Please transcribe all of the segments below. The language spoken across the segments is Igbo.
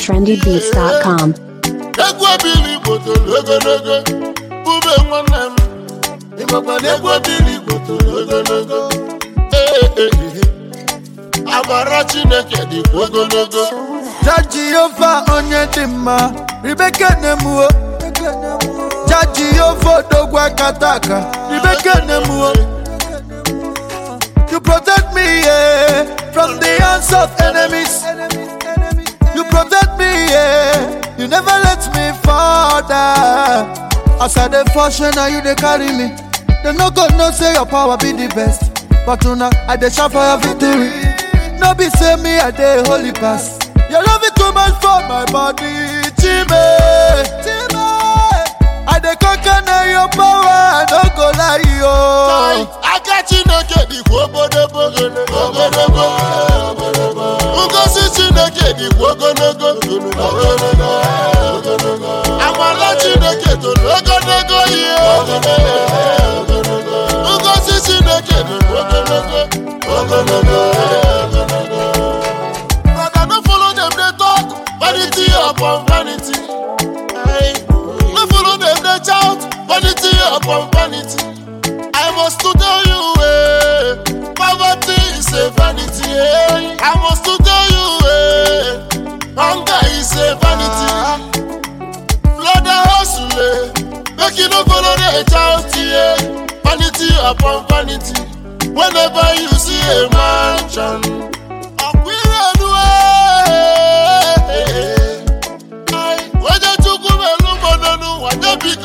trendybeats.com. Jehova onye dị mma, Rebecca Nemuo. Jehova dogwa kataka, Rebecca Nemuo. You protect me, yeah, from the hands of enemies. You protect me, yeah. You never let me fall down. As I dey function, now you dey carry me. They no go no say your power be the best, but now I dey shout for your victory. No be say me I dey holy pass. Your love is too much for my body, Chime. I dey conquer now your power, I no go lie yo. I got you no get the wobodobo, Ugosi Chineke the wogonogo, I'm a lot you no get to logonogo here. Ugosi Chineke the wogonogo. But I don't follow them, they talk vanity upon vanity. No follow them, they shout vanity upon vanity. I must to tell you, poverty is a vanity. I must to tell you, hunger is a vanity. Blood a hustle, make you no follow the child. Vanity upon vanity. Whenever you see a mansion, we run away. When you took me, no, what the big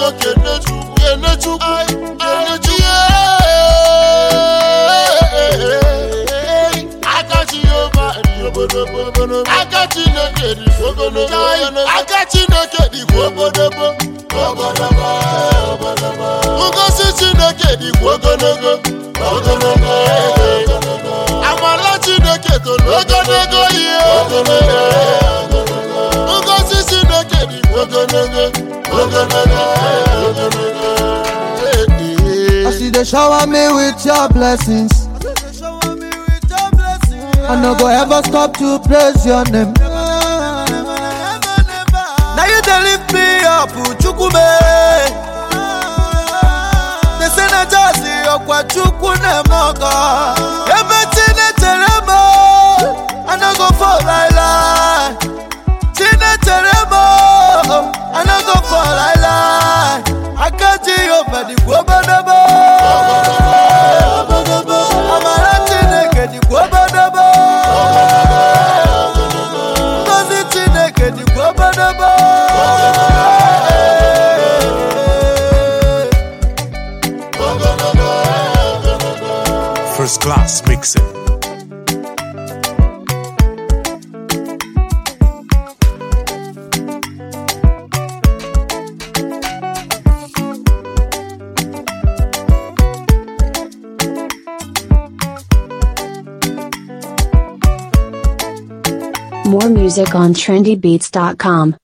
I got you no get the wogonogo. I got you no get the wogonogo. Ugosi no get the wogonogo. I'm a lot you no get the wogonogo. Ugosi no get the wogonogo. I see they shower me with your blessings. I no go ever stop to praise your name. Now you dey lift me up, Chukwume. They say na jazzy okwa Chukwu mogo. Everything they teremo, I no go fall like. Chine teremo, I no go fall like. I can't see you over the wobodobo. I'm a Latin get the wobodobo. First class mixing. More music on trendybeats.com.